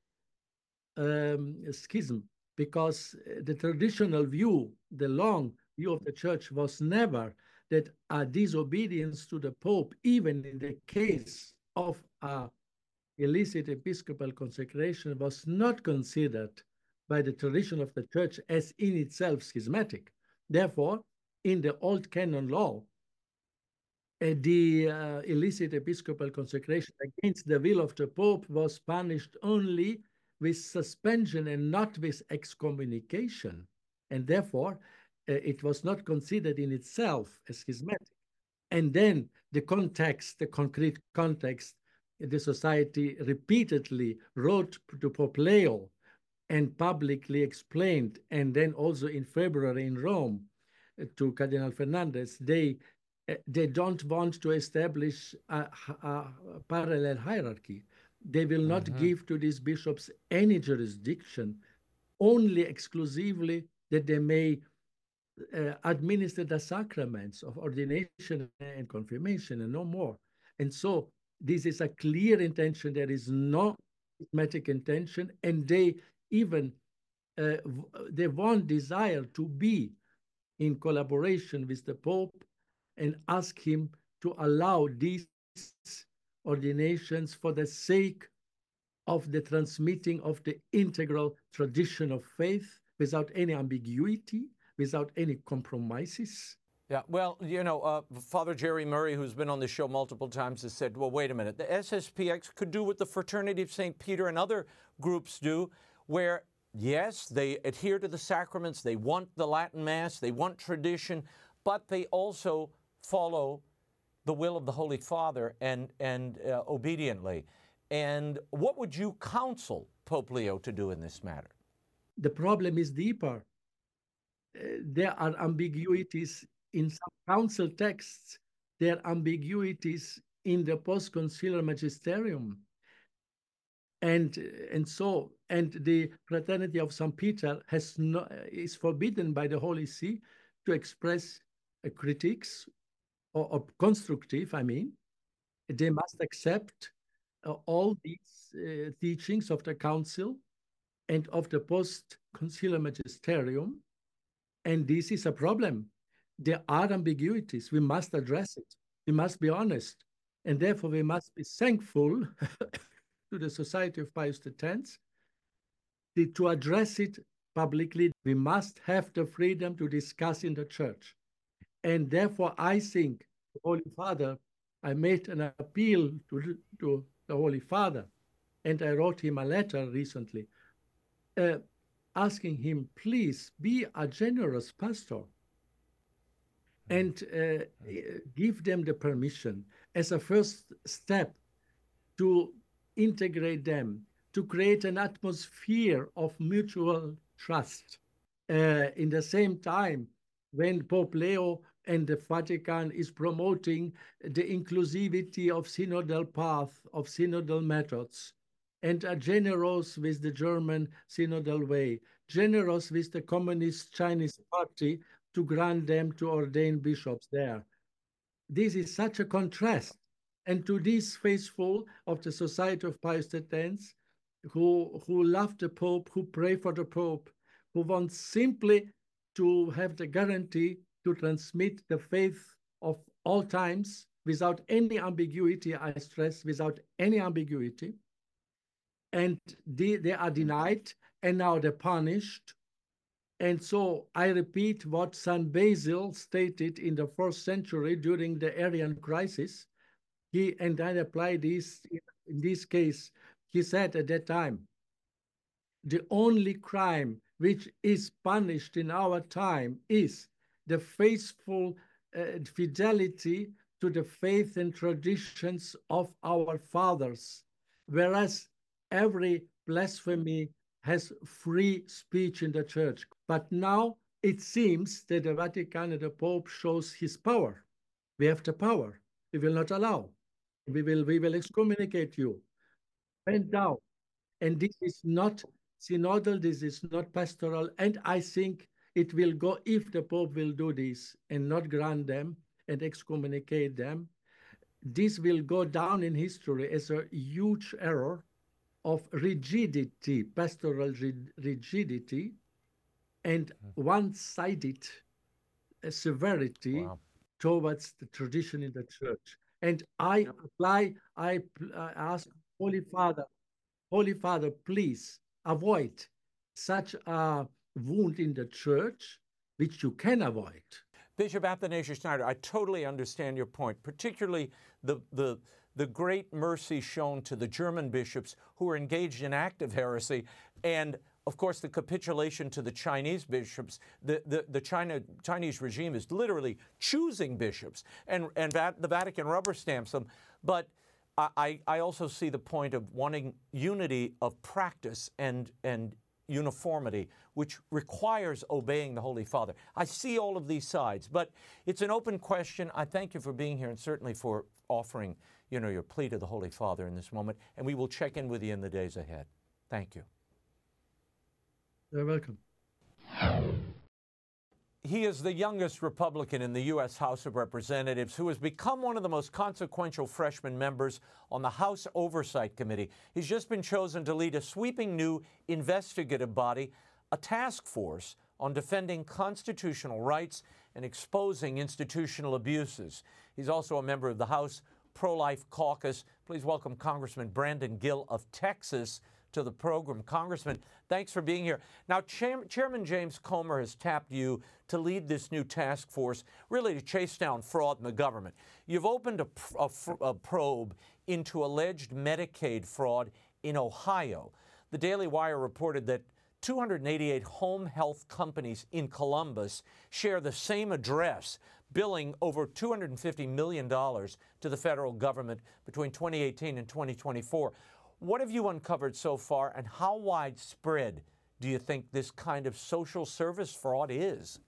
um, schism, because the traditional view, the long view of the church was never that a disobedience to the Pope, even in the case of a illicit episcopal consecration, was not considered by the tradition of the church as in itself schismatic. Therefore, in the old canon law, uh, the uh, illicit episcopal consecration against the will of the Pope was punished only with suspension and not with excommunication. And therefore, uh, it was not considered in itself as schismatic. And then the context, the concrete context, the society repeatedly wrote to Pope Leo and publicly explained, and then also in February in Rome uh, to Cardinal Fernandez, they, uh, they don't want to establish a, a, a parallel hierarchy. They will not mm-hmm. give to these bishops any jurisdiction, only exclusively that they may uh, administer the sacraments of ordination and confirmation and no more. And so this is a clear intention. There is no schismatic intention, and they even uh, they want desire to be in collaboration with the Pope and ask him to allow these ordinations for the sake of the transmitting of the integral tradition of faith without any ambiguity, without any compromises. Yeah, well, you know, uh, Father Jerry Murray, who's been on the show multiple times, has said, well, wait a minute, the S S P X could do what the Fraternity of Saint Peter and other groups do, where, yes, they adhere to the sacraments, they want the Latin Mass, they want tradition, but they also follow the will of the Holy Father and, and uh, obediently. And what would you counsel Pope Leo to do in this matter? The problem is deeper. Uh, there are ambiguities in some council texts. There are ambiguities in the post-conciliar magisterium. And, and so, and the Fraternity of Saint Peter has no, is forbidden by the Holy See to express uh, critiques or, or constructive, I mean. They must accept uh, all these uh, teachings of the council and of the post-conciliar magisterium. And this is a problem. There are ambiguities. We must address it. We must be honest. And therefore, we must be thankful to the Society of Pius X to address it publicly. We must have the freedom to discuss in the church. And therefore, I think, the Holy Father, I made an appeal to, to the Holy Father, and I wrote him a letter recently, uh, asking him, please be a generous pastor and uh, give them the permission as a first step to integrate them, to create an atmosphere of mutual trust. Uh, in the same time, when Pope Leo and the Vatican is promoting the inclusivity of synodal path, of synodal methods, and are generous with the German synodal way, generous with the Communist Chinese Party to grant them to ordain bishops there. This is such a contrast. And to these faithful of the Society of Pius X, who, who love the Pope, who pray for the Pope, who want simply to have the guarantee to transmit the faith of all times without any ambiguity, I stress, without any ambiguity. And they, they are denied, and now they're punished. And so I repeat what Saint Basil stated in the fourth century during the Arian crisis. He, and I apply this in this case, he said at that time, the only crime which is punished in our time is the faithful uh, fidelity to the faith and traditions of our fathers, whereas every blasphemy has free speech in the church. But now it seems that the Vatican and the Pope shows his power. We have the power. We will not allow. We will, we will excommunicate you. And down. And this is not synodal, this is not pastoral. And I think it will go, if the Pope will do this and not grant them and excommunicate them, this will go down in history as a huge error of rigidity, pastoral rigidity, and one-sided severity wow. towards the tradition in the church. And I yep. apply, I uh, ask Holy Father, Holy Father, please avoid such a wound in the church, which you can avoid. Bishop Athanasius Schneider, I totally understand your point, particularly the, the, the great mercy shown to the German bishops who were engaged in active heresy, and of course the capitulation to the Chinese bishops. The, the, the China, Chinese regime is literally choosing bishops, and, and Vat, the Vatican rubber stamps them. But I, I also see the point of wanting unity of practice and, and uniformity, which requires obeying the Holy Father. I see all of these sides, but it's an open question. I thank you for being here and certainly for offering, you know, your plea to the Holy Father in this moment, and we will check in with you in the days ahead. Thank you. You're welcome. He is the youngest Republican in the U S House of Representatives who has become one of the most consequential freshman members on the House Oversight Committee. He's just been chosen to lead a sweeping new investigative body, a task force on defending constitutional rights and exposing institutional abuses. He's also a member of the House Pro-Life Caucus. Please welcome Congressman Brandon Gill of Texas to the program. Congressman, thanks for being here. Now, Chair- Chairman James Comer has tapped you to lead this new task force, really to chase down fraud in the government. You've opened a, pr- a, fr- a probe into alleged Medicaid fraud in Ohio. The Daily Wire reported that two hundred eighty-eight home health companies in Columbus share the same address, billing over two hundred fifty million dollars to the federal government between twenty eighteen and twenty twenty-four. What have you uncovered so far, and how widespread do you think this kind of social service fraud is?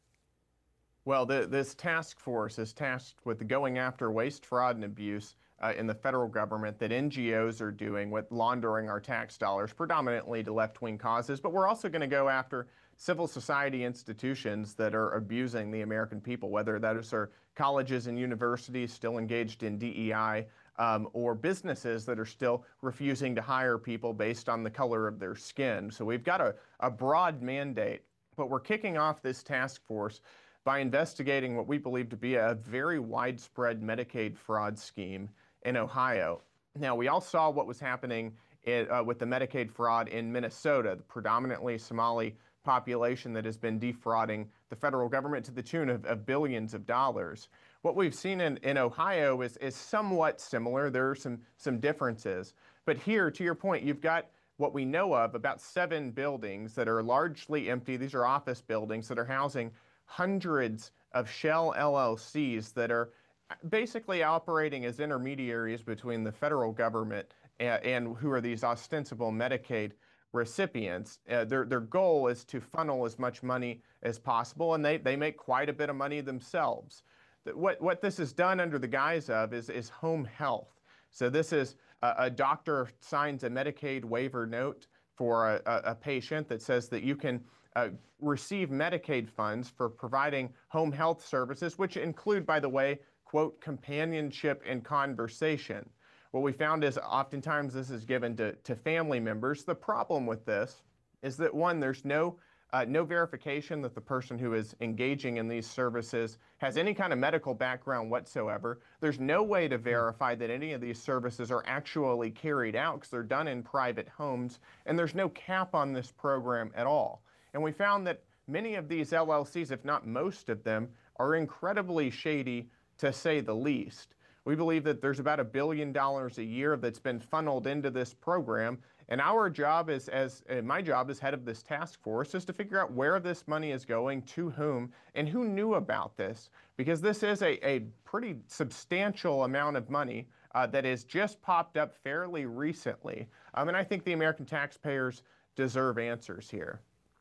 Well, the, this task force is tasked with going after waste, fraud, and abuse uh, in the federal government that N G Os are doing with laundering our tax dollars, predominantly to left-wing causes. But we're also going to go after civil society institutions that are abusing the American people, whether those are colleges and universities still engaged in D E I, Um, or businesses that are still refusing to hire people based on the color of their skin. So we've got a, a broad mandate, but we're kicking off this task force by investigating what we believe to be a very widespread Medicaid fraud scheme in Ohio. Now, we all saw what was happening in, uh, with the Medicaid fraud in Minnesota, the predominantly Somali population that has been defrauding the federal government to the tune of, of billions of dollars. What we've seen in, in Ohio is, is somewhat similar. There are some, some differences. But here, to your point, you've got what we know of, about seven buildings that are largely empty. These are office buildings that are housing hundreds of shell L L Cs that are basically operating as intermediaries between the federal government and, and who are these ostensible Medicaid recipients. Uh, their, their goal is to funnel as much money as possible, and they, they make quite a bit of money themselves. What, what this is done under the guise of is, is home health. So this is a, a doctor signs a Medicaid waiver note for a, a, a patient that says that you can uh, receive Medicaid funds for providing home health services, which include, by the way, quote, companionship and conversation. What we found is oftentimes this is given to, to family members. The problem with this is that, one, there's no Uh, no verification that the person who is engaging in these services has any kind of medical background whatsoever. There's no way to verify that any of these services are actually carried out because they're done in private homes, and there's no cap on this program at all. And we found that many of these L L Cs, if not most of them, are incredibly shady, to say the least. We believe that there's about a billion dollars a year that's been funneled into this program. And our job is, as uh, my job as head of this task force, is to figure out where this money is going, to whom, and who knew about this. Because this is a, a pretty substantial amount of money uh, that has just popped up fairly recently. Um, and I think the American taxpayers deserve answers here.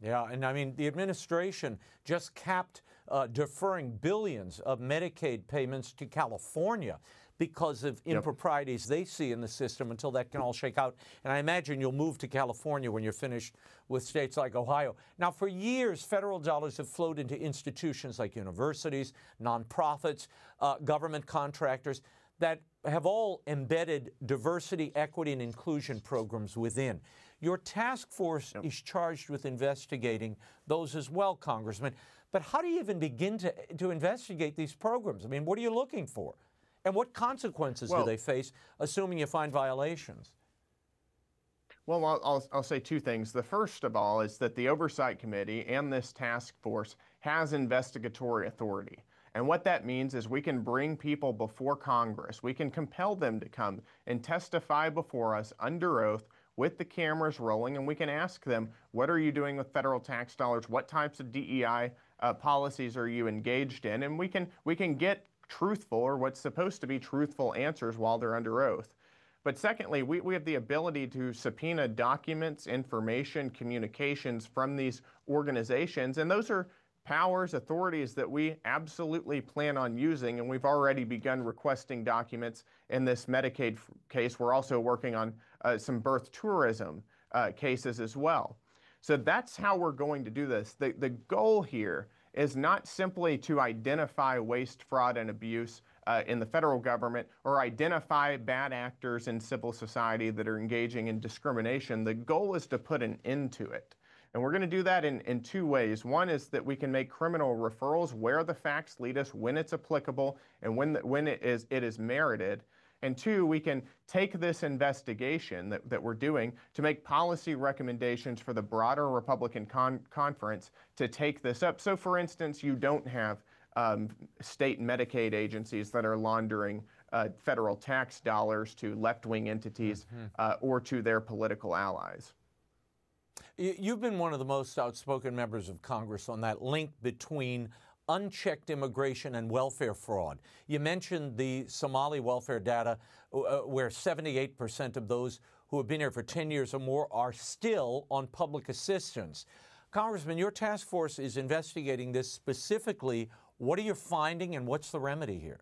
Yeah, and I mean, the administration just capped uh, deferring billions of Medicaid payments to California because of improprieties they see in the system until that can all shake out. And I imagine you'll move to California when you're finished with states like Ohio. Now, for years, federal dollars have flowed into institutions like universities, nonprofits, uh, government contractors that have all embedded diversity, equity, and inclusion programs within. Your task force yep. is charged with investigating those as well, Congressman. But how do you even begin to, to investigate these programs? I mean, what are you looking for? And what consequences well, do they face, assuming you find violations? Well, I'll, I'll, I'll say two things. The first of all is that the Oversight Committee and this task force has investigatory authority. And what that means is we can bring people before Congress. We can compel them to come and testify before us under oath with the cameras rolling, and we can ask them, what are you doing with federal tax dollars? What types of D E I uh, policies are you engaged in? And we can, we can get truthful, or what's supposed to be truthful, answers while they're under oath. But secondly, we, we have the ability to subpoena documents, information, communications from these organizations, and those are powers, authorities that we absolutely plan on using, and we've already begun requesting documents in this Medicaid case. We're also working on uh, some birth tourism uh, cases as well. So that's how we're going to do this. The, the goal here is not simply to identify waste, fraud, and abuse uh, in the federal government or identify bad actors in civil society that are engaging in discrimination. The goal is to put an end to it. And we're going to do that in, in two ways. One is that we can make criminal referrals where the facts lead us, when it's applicable, and when, the, when it, is, it is merited. And two, we can take this investigation that, that we're doing to make policy recommendations for the broader Republican con conference to take this up. So, for instance, you don't have um, state Medicaid agencies that are laundering uh, federal tax dollars to left-wing entities mm-hmm. uh, or to their political allies. You've been one of the most outspoken members of Congress on that link between unchecked immigration and welfare fraud. You mentioned the Somali welfare data, uh, where seventy-eight percent of those who have been here for ten years or more are still on public assistance. Congressman, your task force is investigating this specifically. What are you finding, and what's the remedy here?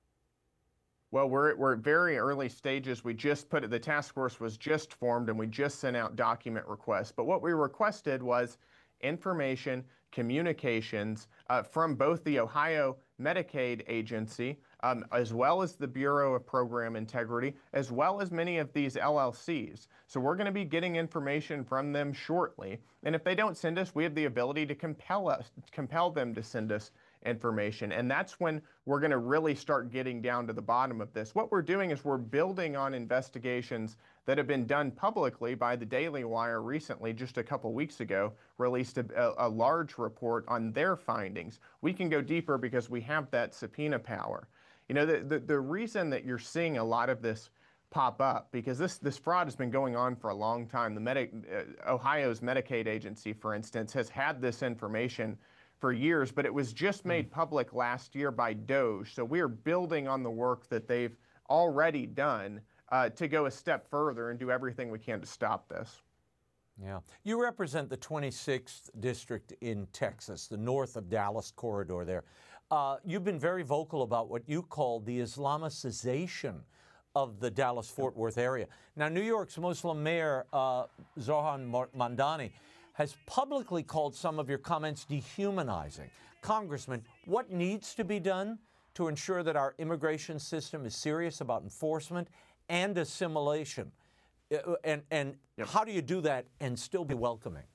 Well, we're, we're at very early stages. We just put it, the task force was just formed, and we just sent out document requests. But what we requested was information, communications uh, from both the Ohio Medicaid Agency, um, as well as the Bureau of Program Integrity, as well as many of these L L Cs. So we're going to be getting information from them shortly. And if they don't send us, we have the ability to compel us, compel them to send us information. And that's when we're going to really start getting down to the bottom of this. What we're doing is we're building on investigations that have been done publicly by the Daily Wire recently, just a couple weeks ago, released a, a, a large report on their findings. We can go deeper because we have that subpoena power. You know, the, the, the reason that you're seeing a lot of this pop up, because this, this fraud has been going on for a long time. The Medi uh, Ohio's Medicaid agency, for instance, has had this information for years, but it was just made public last year by DOJ. So we are building on the work that they've already done uh, to go a step further and do everything we can to stop this. Yeah. You represent the twenty-sixth district in Texas, the north of Dallas corridor there. Uh, you've been very vocal about what you call the Islamicization of the Dallas-Fort Worth area. Now, New York's Muslim mayor, uh, Zohran Mamdani, has publicly called some of your comments dehumanizing. Congressman, what needs to be done to ensure that our immigration system is serious about enforcement and assimilation? Uh, and and yep. how do you do that and still be welcoming?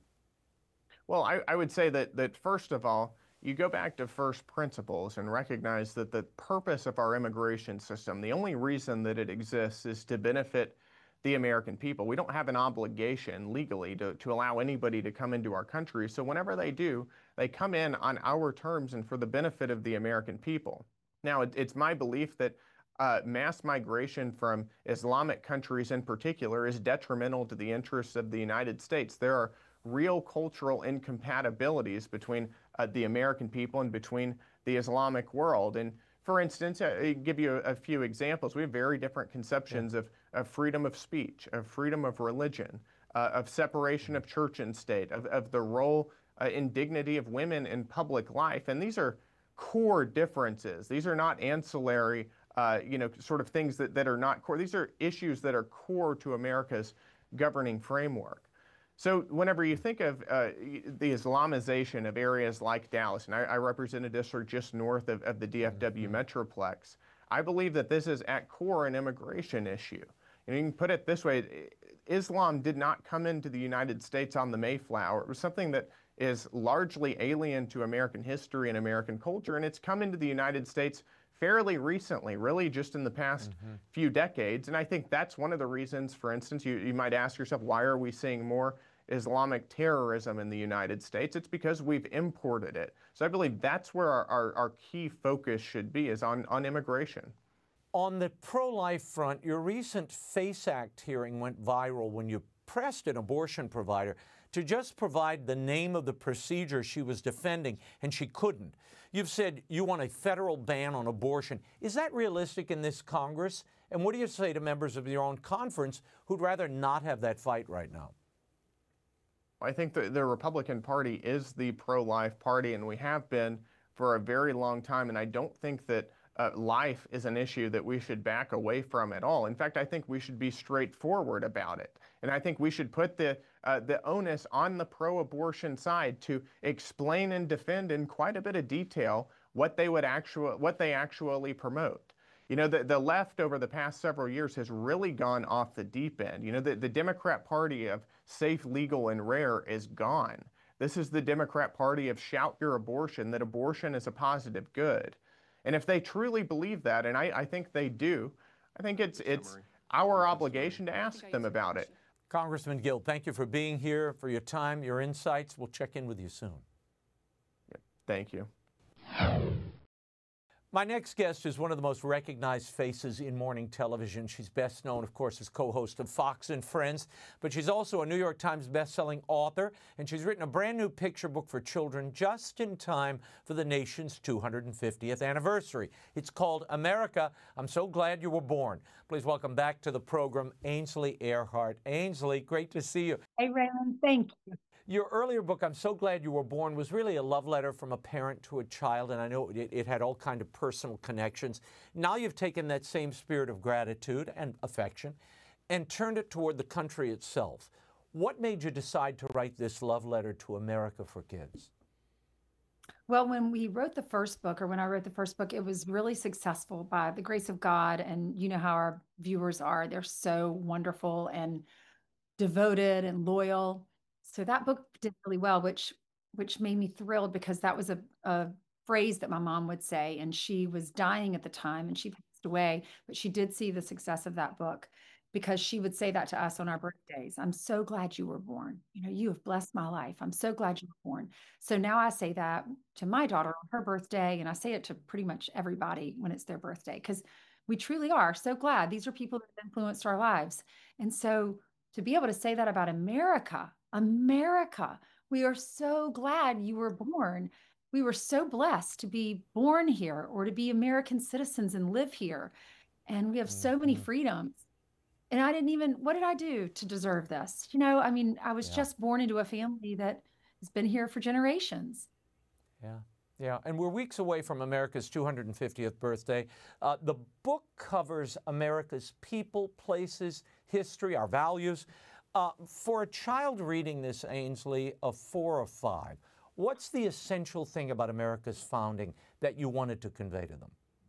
Well, I, I would say that, that first of all, you go back to first principles and recognize that the purpose of our immigration system, the only reason that it exists is to benefit the American people. We don't have an obligation legally to, to allow anybody to come into our country. So whenever they do, they come in on our terms and for the benefit of the American people. Now, it, it's my belief that uh, mass migration from Islamic countries in particular is detrimental to the interests of the United States. There are real cultural incompatibilities between uh, the American people and between the Islamic world. And for instance, I give you a, a few examples. We have very different conceptions yeah. of, of freedom of speech, of freedom of religion, uh, of separation of church and state, of, of the role uh, and dignity of women in public life. And these are core differences. These are not ancillary, uh, you know, sort of things that, that are not core. These are issues that are core to America's governing framework. So whenever you think of uh, the Islamization of areas like Dallas, and I, I represent a district just north of, of the D F W mm-hmm. Metroplex, I believe that this is at core an immigration issue. And you can put it this way, Islam did not come into the United States on the Mayflower. It was something that is largely alien to American history and American culture, and it's come into the United States fairly recently, really just in the past mm-hmm. few decades. And I think that's one of the reasons, for instance, you, you might ask yourself, why are we seeing more Islamic terrorism in the United States? It's because we've imported it. So I believe that's where our, our, our key focus should be, is on, on immigration. On the pro-life front, your recent FACE Act hearing went viral when you pressed an abortion provider to just provide the name of the procedure she was defending, and she couldn't. You've said you want a federal ban on abortion. Is that realistic in this Congress? And what do you say to members of your own conference who'd rather not have that fight right now? I think the, the Republican Party is the pro-life party, and we have been for a very long time, and I don't think that uh, life is an issue that we should back away from at all. In fact, I think we should be straightforward about it. And I think we should put the, uh, the onus on the pro-abortion side to explain and defend in quite a bit of detail what they would actually, what they actually promote. You know, the, the left over the past several years has really gone off the deep end. You know, the, the Democrat Party of safe, legal, and rare is gone. This is the Democrat Party of shout your abortion, that abortion is a positive good. And if they truly believe that, and I, I think they do, I think it's, it's our obligation to ask them about it. Congressman Gill, thank you for being here, for your time, your insights. We'll check in with you soon. Thank you. My next guest is one of the most recognized faces in morning television. She's best known, of course, as co-host of Fox and Friends, but she's also a New York Times best-selling author, and she's written a brand new picture book for children just in time for the nation's two hundred fiftieth anniversary. It's called America, I'm So Glad You Were Born. Please welcome back to the program, Ainsley Earhardt. Ainsley, great to see you. Hey, Raymond, thank you. Your earlier book, I'm So Glad You Were Born, was really a love letter from a parent to a child, and I know it, it had all kinds of personal connections. Now you've taken that same spirit of gratitude and affection and turned it toward the country itself. What made you decide to write this love letter to America for kids? Well, when we wrote the first book, or when I wrote the first book, it was really successful by the grace of God, and you know how our viewers are. They're so wonderful and devoted and loyal. So that book did really well, which which made me thrilled, because that was a, a phrase that my mom would say, and she was dying at the time and she passed away, but she did see the success of that book, because she would say that to us on our birthdays. I'm so glad you were born. You know, you have blessed my life. I'm so glad you were born. So now I say that to my daughter on her birthday, and I say it to pretty much everybody when it's their birthday, because we truly are so glad. These are people that have influenced our lives. And so to be able to say that about America, America, we are so glad you were born. We were so blessed to be born here, or to be American citizens and live here. And we have so many freedoms. And I didn't even, what did I do to deserve this? You know, I mean, I was yeah. just born into a family that has been here for generations. Yeah. Yeah, and we're weeks away from America's two hundred fiftieth birthday. Uh, the book covers America's people, places, history, our values. Uh, for a child reading this, Ainsley, of four or five, what's the essential thing about America's founding that you wanted to convey to them?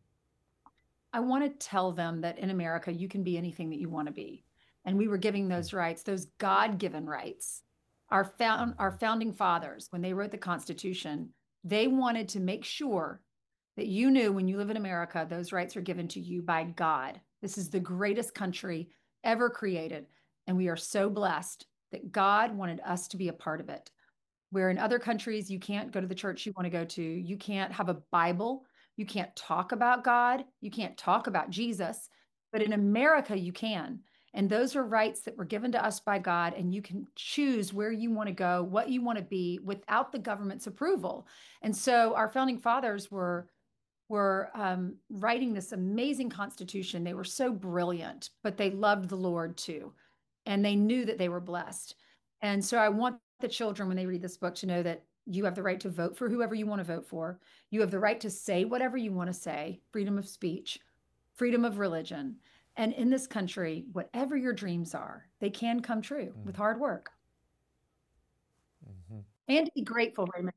I want to tell them that in America, you can be anything that you want to be. And we were giving those rights, those God-given rights. Our, found, our founding fathers, when they wrote the Constitution, they wanted to make sure that you knew when you live in America, those rights are given to you by God. This is the greatest country ever created. And we are so blessed that God wanted us to be a part of it. Where in other countries, you can't go to the church you want to go to. You can't have a Bible. You can't talk about God. You can't talk about Jesus. But in America, you can. And those are rights that were given to us by God. And you can choose where you want to go, what you want to be, without the government's approval. And so our founding fathers were, were um, writing this amazing Constitution. They were so brilliant, but they loved the Lord too. and they knew that they were blessed. And so I want the children, when they read this book, to know that you have the right to vote for whoever you want to vote for. You have the right to say whatever you want to say, freedom of speech, freedom of religion. And in this country, whatever your dreams are, they can come true mm. with hard work. Mm-hmm. And be grateful, Raymond.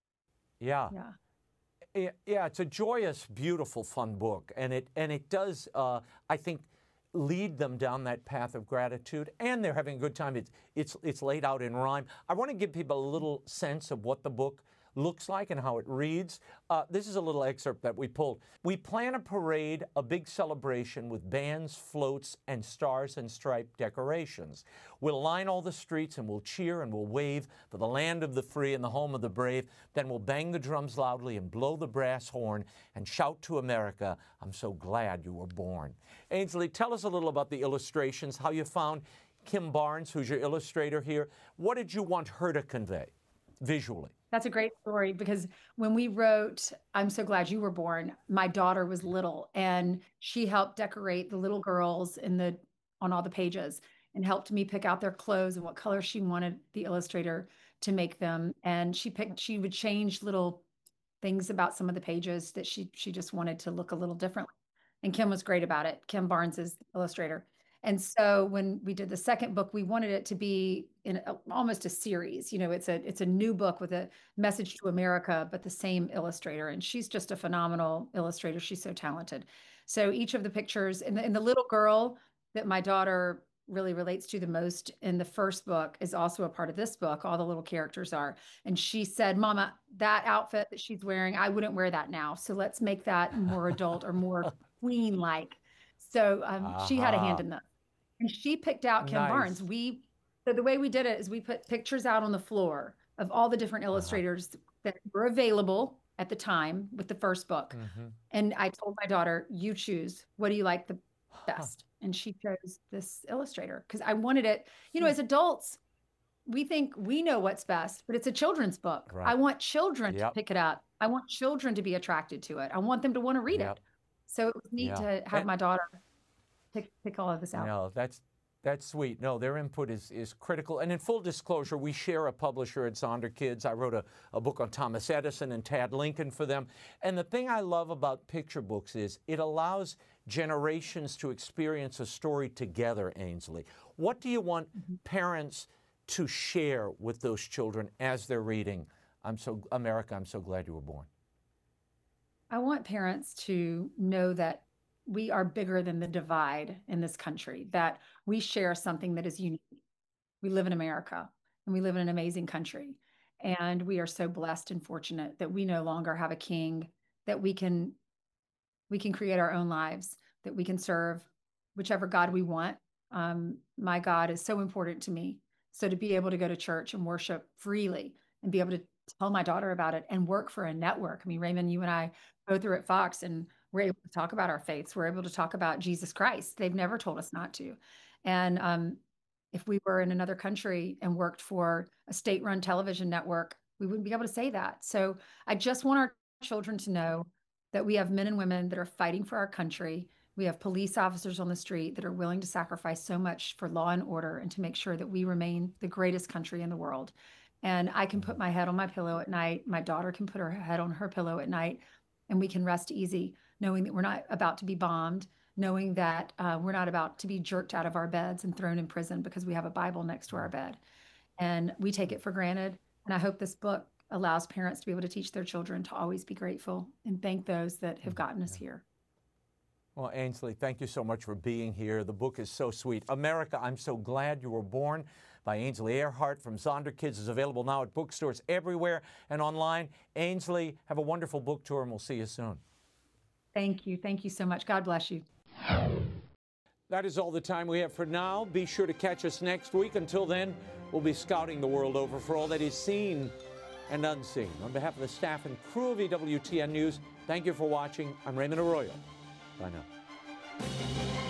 Yeah. Yeah. Yeah, it's a joyous, beautiful, fun book. And it and it does, uh, I think, lead them down that path of gratitude, and they're having a good time. It's, it's, it's laid out in rhyme. I want to give people a little sense of what the book looks like and how it reads. Uh, this is a little excerpt that we pulled. We plan a parade, a big celebration with bands, floats, and stars and striped decorations. We'll line all the streets and we'll cheer and we'll wave for the land of the free and the home of the brave. Then we'll bang the drums loudly and blow the brass horn and shout to America, I'm so glad you were born. Ainsley, tell us a little about the illustrations, how you found Kim Barnes, who's your illustrator here. What did you want her to convey visually? That's a great story, because when we wrote I'm So Glad You Were Born, my daughter was little, and she helped decorate the little girls in the on all the pages and helped me pick out their clothes and what color she wanted the illustrator to make them. And she picked she would change little things about some of the pages that she she just wanted to look a little differently. And Kim was great about it. Kim Barnes is the illustrator. And so when we did the second book, we wanted it to be in a, almost a series. You know, it's a it's a new book with a message to America, but the same illustrator. And she's just a phenomenal illustrator. She's so talented. So each of the pictures, and the, and the little girl that my daughter really relates to the most in the first book is also a part of this book. All the little characters are. And she said, Mama, that outfit that she's wearing, I wouldn't wear that now. So let's make that more adult or more queen-like. So um, uh-huh. she had a hand in that. And she picked out Kim nice. Barnes. We, so the way we did it is we put pictures out on the floor of all the different illustrators uh-huh. that were available at the time with the first book. Mm-hmm. And I told my daughter, you choose, what do you like the best? Huh. And she chose this illustrator because I wanted it, you know, as adults, we think we know what's best, but it's a children's book. Right. I want children yep. to pick it up. I want children to be attracted to it. I want them to want to read yep. it. So it was neat yeah. to have and, my daughter pick, pick all of this out. No, that's that's sweet. No, their input is is critical. And in full disclosure, we share a publisher at Zonder Kids. I wrote a, a book on Thomas Edison and Tad Lincoln for them. And the thing I love about picture books is it allows generations to experience a story together, Ainsley. What do you want mm-hmm. parents to share with those children as they're reading I'm so America, I'm so glad you were born? I want parents to know that we are bigger than the divide in this country, that we share something that is unique. We live in America, and we live in an amazing country. And we are so blessed and fortunate that we no longer have a king, that we can, we can create our own lives, that we can serve whichever God we want. Um, my God is so important to me. So to be able to go to church and worship freely and be able to tell my daughter about it and work for a network. I mean, Raymond, you and I both are at Fox, and we're able to talk about our faiths. We're able to talk about Jesus Christ. They've never told us not to. And um, if we were in another country and worked for a state-run television network, we wouldn't be able to say that. So I just want our children to know that we have men and women that are fighting for our country. We have police officers on the street that are willing to sacrifice so much for law and order and to make sure that we remain the greatest country in the world. And I can put my head on my pillow at night. My daughter can put her head on her pillow at night, and we can rest easy, knowing that we're not about to be bombed, knowing that uh, we're not about to be jerked out of our beds and thrown in prison because we have a Bible next to our bed. And we take it for granted. And I hope this book allows parents to be able to teach their children to always be grateful and thank those that have gotten us here. Well, Ainsley, thank you so much for being here. The book is so sweet. America, I'm So Glad You Were Born by Ainsley Earhardt from Zonder Kids is available now at bookstores everywhere and online. Ainsley, have a wonderful book tour, and we'll see you soon. Thank you. Thank you so much. God bless you. That is all the time we have for now. Be sure to catch us next week. Until then, we'll be scouting the world over for all that is seen and unseen. On behalf of the staff and crew of E W T N News, thank you for watching. I'm Raymond Arroyo. Bye now.